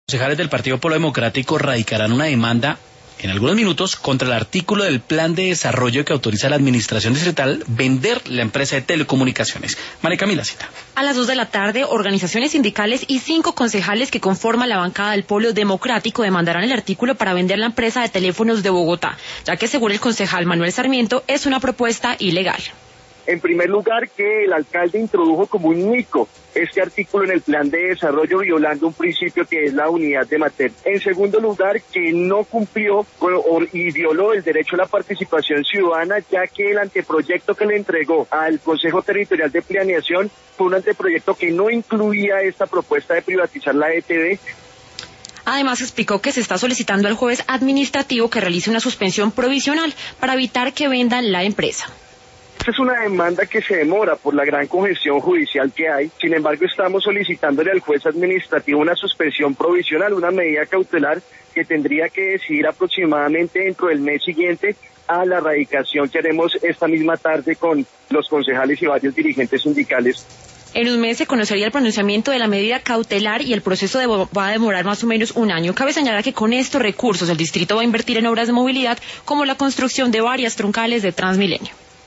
Concejales del Partido Polo Democrático radicarán una demanda en algunos minutos contra el artículo del plan de desarrollo que autoriza a la administración distrital vender la empresa de telecomunicaciones. María Camila Cita. A las 2 de la tarde, organizaciones sindicales y 5 concejales que conforman la bancada del Polo Democrático demandarán el artículo para vender la empresa de teléfonos de Bogotá, ya que según el concejal Manuel Sarmiento es una propuesta ilegal. En primer lugar, que el alcalde introdujo como un mico este artículo en el plan de desarrollo violando un principio que es la unidad de materia. En segundo lugar, que no cumplió y violó el derecho a la participación ciudadana, ya que el anteproyecto que le entregó al Consejo Territorial de Planeación fue un anteproyecto que no incluía esta propuesta de privatizar la ETV. Además, explicó que se está solicitando al juez administrativo que realice una suspensión provisional para evitar que vendan la empresa. Esta es una demanda que se demora por la gran congestión judicial que hay. Sin embargo, estamos solicitándole al juez administrativo una suspensión provisional, una medida cautelar que tendría que decidir aproximadamente dentro del mes siguiente a la radicación que haremos esta misma tarde con los concejales y varios dirigentes sindicales. En un mes se conocería el pronunciamiento de la medida cautelar y el proceso va a demorar más o menos un año. Cabe señalar que con estos recursos el distrito va a invertir en obras de movilidad como la construcción de varias troncales de Transmilenio.